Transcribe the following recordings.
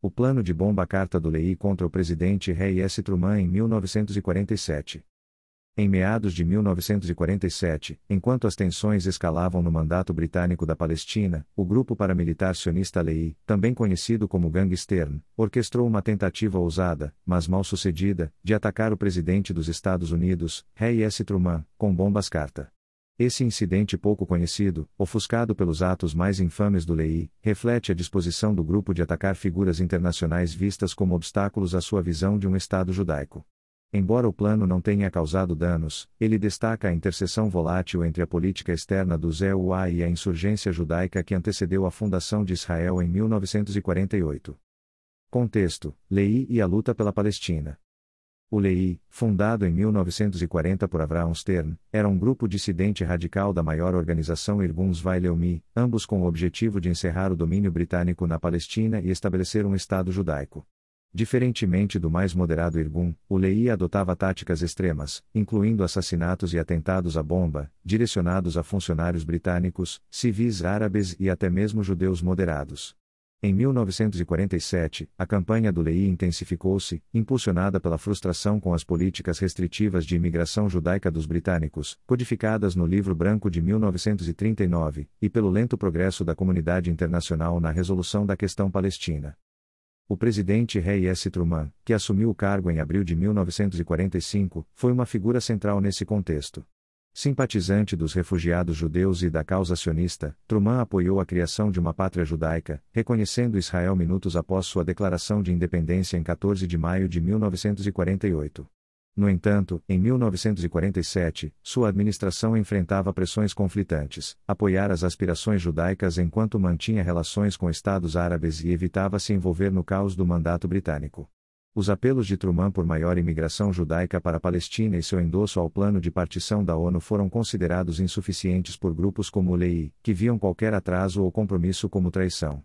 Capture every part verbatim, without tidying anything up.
O plano de bomba carta do Lehi contra o presidente Harry S. Truman em mil novecentos e quarenta e sete. Em meados de mil novecentos e quarenta e sete, enquanto as tensões escalavam no mandato britânico da Palestina, o grupo paramilitar sionista Lehi, também conhecido como Gangue Stern, orquestrou uma tentativa ousada, mas mal sucedida, de atacar o presidente dos Estados Unidos, Harry S. Truman, com bombas carta. Esse incidente pouco conhecido, ofuscado pelos atos mais infames do Lehi, reflete a disposição do grupo de atacar figuras internacionais vistas como obstáculos à sua visão de um Estado judaico. Embora o plano não tenha causado danos, ele destaca a interseção volátil entre a política externa do Z U A e a insurgência judaica que antecedeu a fundação de Israel em mil novecentos e quarenta e oito. Contexto: Lehi e a luta pela Palestina. O Lehi, fundado em mil novecentos e quarenta por Avraham Stern, era um grupo dissidente radical da maior organização Irgun Zvi Leumi, ambos com o objetivo de encerrar o domínio britânico na Palestina e estabelecer um Estado judaico. Diferentemente do mais moderado Irgun, o Lehi adotava táticas extremas, incluindo assassinatos e atentados à bomba, direcionados a funcionários britânicos, civis árabes e até mesmo judeus moderados. Em mil novecentos e quarenta e sete, a campanha do Lehi intensificou-se, impulsionada pela frustração com as políticas restritivas de imigração judaica dos britânicos, codificadas no Livro Branco de mil novecentos e trinta e nove, e pelo lento progresso da comunidade internacional na resolução da questão palestina. O presidente Harry S. Truman, que assumiu o cargo em abril de mil novecentos e quarenta e cinco, foi uma figura central nesse contexto. Simpatizante dos refugiados judeus e da causa sionista, Truman apoiou a criação de uma pátria judaica, reconhecendo Israel minutos após sua declaração de independência em quatorze de maio de mil novecentos e quarenta e oito. No entanto, em mil novecentos e quarenta e sete, sua administração enfrentava pressões conflitantes: apoiar as aspirações judaicas enquanto mantinha relações com estados árabes e evitava se envolver no caos do mandato britânico. Os apelos de Truman por maior imigração judaica para a Palestina e seu endosso ao plano de partição da ONU foram considerados insuficientes por grupos como o Lehi, que viam qualquer atraso ou compromisso como traição.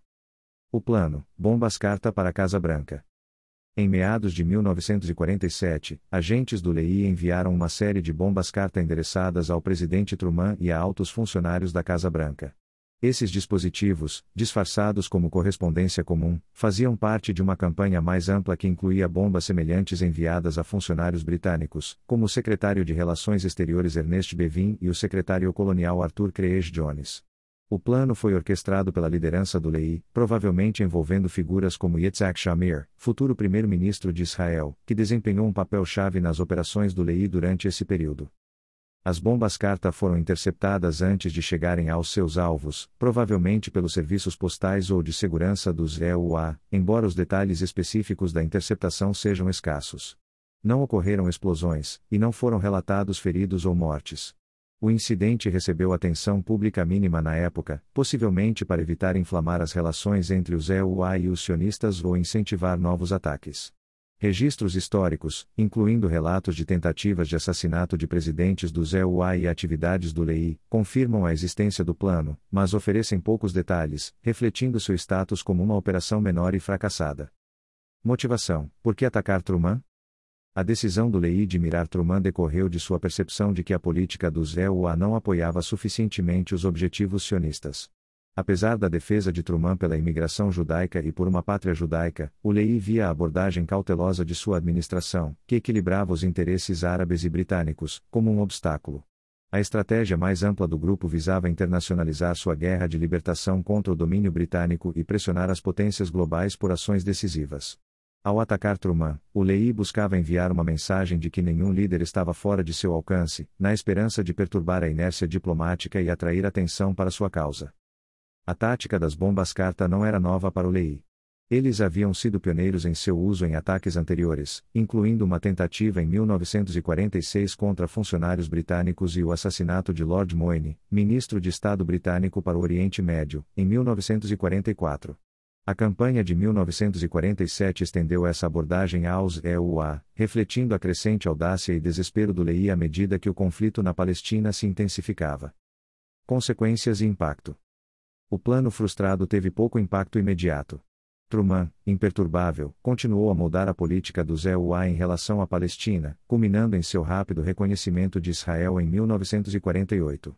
O plano, bombas carta para a Casa Branca. Em meados de mil novecentos e quarenta e sete, agentes do Lehi enviaram uma série de bombas carta endereçadas ao presidente Truman e a altos funcionários da Casa Branca. Esses dispositivos, disfarçados como correspondência comum, faziam parte de uma campanha mais ampla que incluía bombas semelhantes enviadas a funcionários britânicos, como o secretário de Relações Exteriores Ernest Bevin e o secretário colonial Arthur Craig Jones. O plano foi orquestrado pela liderança do Lehi, provavelmente envolvendo figuras como Yitzhak Shamir, futuro primeiro-ministro de Israel, que desempenhou um papel-chave nas operações do Lehi durante esse período. As bombas carta foram interceptadas antes de chegarem aos seus alvos, provavelmente pelos serviços postais ou de segurança dos E U A, embora os detalhes específicos da interceptação sejam escassos. Não ocorreram explosões, e não foram relatados feridos ou mortes. O incidente recebeu atenção pública mínima na época, possivelmente para evitar inflamar as relações entre os E U A e os sionistas ou incentivar novos ataques. Registros históricos, incluindo relatos de tentativas de assassinato de presidentes do Z U A e atividades do Lehi, confirmam a existência do plano, mas oferecem poucos detalhes, refletindo seu status como uma operação menor e fracassada. Motivação: por que atacar Truman? A decisão do Lehi de mirar Truman decorreu de sua percepção de que a política do Z U A não apoiava suficientemente os objetivos sionistas. Apesar da defesa de Truman pela imigração judaica e por uma pátria judaica, o Lehi via a abordagem cautelosa de sua administração, que equilibrava os interesses árabes e britânicos, como um obstáculo. A estratégia mais ampla do grupo visava internacionalizar sua guerra de libertação contra o domínio britânico e pressionar as potências globais por ações decisivas. Ao atacar Truman, o Lehi buscava enviar uma mensagem de que nenhum líder estava fora de seu alcance, na esperança de perturbar a inércia diplomática e atrair atenção para sua causa. A tática das bombas carta não era nova para o Lehi. Eles haviam sido pioneiros em seu uso em ataques anteriores, incluindo uma tentativa em mil novecentos e quarenta e seis contra funcionários britânicos e o assassinato de Lord Moyne, ministro de Estado britânico para o Oriente Médio, em mil novecentos e quarenta e quatro. A campanha de mil novecentos e quarenta e sete estendeu essa abordagem aos E U A, refletindo a crescente audácia e desespero do Lehi à medida que o conflito na Palestina se intensificava. Consequências e impacto. O plano frustrado teve pouco impacto imediato. Truman, imperturbável, continuou a moldar a política do Z U A em relação à Palestina, culminando em seu rápido reconhecimento de Israel em mil novecentos e quarenta e oito.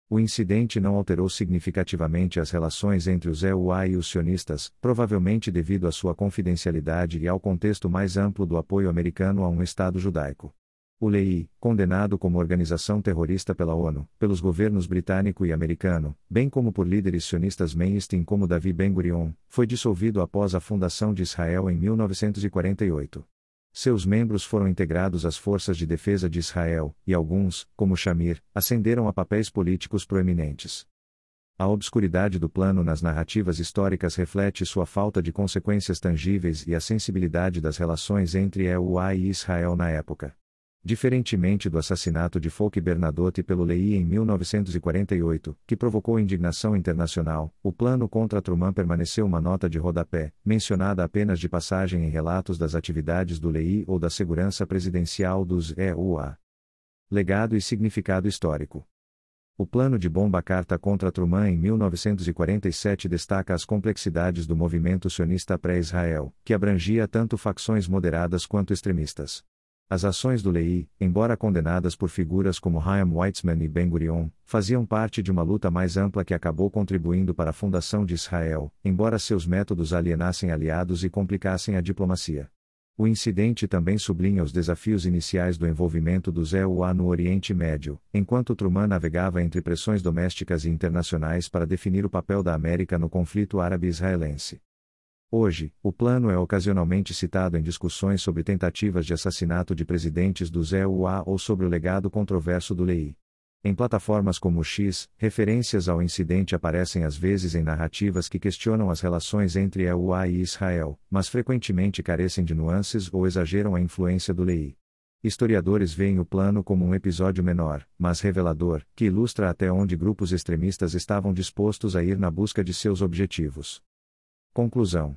O incidente não alterou significativamente as relações entre os E U A e os sionistas, provavelmente devido à sua confidencialidade e ao contexto mais amplo do apoio americano a um Estado judaico. O Lehi, condenado como organização terrorista pela ONU, pelos governos britânico e americano, bem como por líderes sionistas mainstream como Davi Ben-Gurion, foi dissolvido após a fundação de Israel em mil novecentos e quarenta e oito. Seus membros foram integrados às Forças de Defesa de Israel, e alguns, como Shamir, ascenderam a papéis políticos proeminentes. A obscuridade do plano nas narrativas históricas reflete sua falta de consequências tangíveis e a sensibilidade das relações entre E U A e Israel na época. Diferentemente do assassinato de Foch Bernadotte pelo Lehi em mil novecentos e quarenta e oito, que provocou indignação internacional, o plano contra Truman permaneceu uma nota de rodapé, mencionada apenas de passagem em relatos das atividades do Lehi ou da segurança presidencial dos E U A. Legado e significado histórico. O plano de bomba carta contra Truman em mil novecentos e quarenta e sete destaca as complexidades do movimento sionista pré-Israel, que abrangia tanto facções moderadas quanto extremistas. As ações do Lehi, embora condenadas por figuras como Chaim Weizmann e Ben-Gurion, faziam parte de uma luta mais ampla que acabou contribuindo para a fundação de Israel, embora seus métodos alienassem aliados e complicassem a diplomacia. O incidente também sublinha os desafios iniciais do envolvimento dos E U A no Oriente Médio, enquanto Truman navegava entre pressões domésticas e internacionais para definir o papel da América no conflito árabe-israelense. Hoje, o plano é ocasionalmente citado em discussões sobre tentativas de assassinato de presidentes dos E U A ou sobre o legado controverso do Lehi. Em plataformas como o X, referências ao incidente aparecem às vezes em narrativas que questionam as relações entre E U A e Israel, mas frequentemente carecem de nuances ou exageram a influência do Lehi. Historiadores veem o plano como um episódio menor, mas revelador, que ilustra até onde grupos extremistas estavam dispostos a ir na busca de seus objetivos. Conclusão.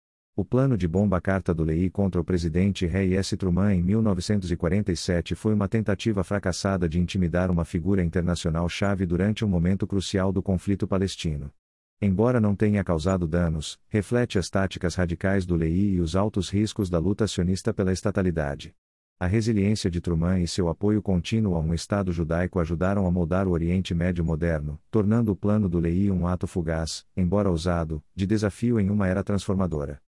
O plano de bomba carta do Lehi contra o presidente Harry S. Truman em mil novecentos e quarenta e sete foi uma tentativa fracassada de intimidar uma figura internacional-chave durante um momento crucial do conflito palestino. Embora não tenha causado danos, reflete as táticas radicais do Lehi e os altos riscos da luta sionista pela estatalidade. A resiliência de Truman e seu apoio contínuo a um Estado judaico ajudaram a moldar o Oriente Médio moderno, tornando o plano do Lehi um ato fugaz, embora ousado, de desafio em uma era transformadora.